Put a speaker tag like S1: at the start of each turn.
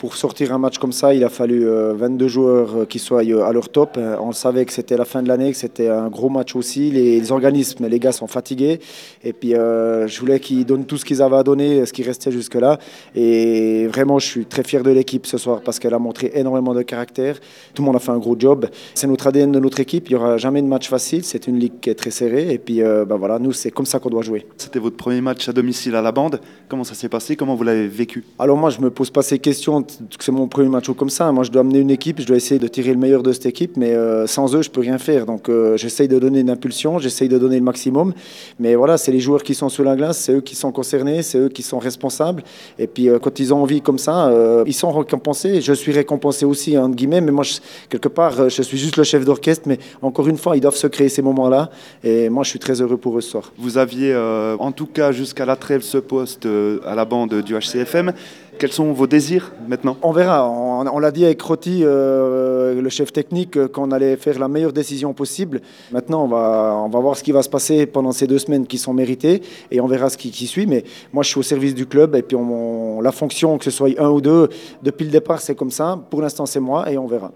S1: Pour sortir un match comme ça, il a fallu 22 joueurs qui soient à leur top. On savait que c'était la fin de l'année, que c'était un gros match aussi. Les organismes, les gars sont fatigués. Et puis, je voulais qu'ils donnent tout ce qu'ils avaient à donner, ce qui restait jusque-là. Et vraiment, je suis très fier de l'équipe ce soir parce qu'elle a montré énormément de caractère. Tout le monde a fait un gros job. C'est notre ADN de notre équipe. Il n'y aura jamais de match facile. C'est une ligue qui est très serrée. Et puis, voilà, nous, c'est comme ça qu'on doit jouer.
S2: C'était votre premier match à domicile à la Bande. Comment ça s'est passé? Comment vous l'avez vécu?
S1: Alors moi, je ne me pose pas ces questions, que c'est mon premier match ou comme ça. Moi, je dois amener une équipe, je dois essayer de tirer le meilleur de cette équipe, mais sans eux, je ne peux rien faire. Donc, j'essaye de donner une impulsion, j'essaye de donner le maximum. Mais voilà, c'est les joueurs qui sont sous la glace, c'est eux qui sont concernés, c'est eux qui sont responsables. Et puis, quand ils ont envie comme ça, ils sont récompensés. Je suis récompensé aussi, entre guillemets, mais moi, quelque part, je suis juste le chef d'orchestre. Mais encore une fois, ils doivent se créer ces moments-là. Et moi, je suis très heureux pour eux ce soir.
S2: Vous aviez, en tout cas jusqu'à la trêve, ce poste à la Bande du HCFM. Quels sont vos désirs maintenant?
S1: On verra. On l'a dit avec Rotti, le chef technique, qu'on allait faire la meilleure décision possible. Maintenant, on va voir ce qui va se passer pendant ces 2 semaines qui sont méritées et on verra ce qui suit. Mais moi, je suis au service du club et puis la fonction, que ce soit 1 ou 2, depuis le départ, c'est comme ça. Pour l'instant, c'est moi et on verra.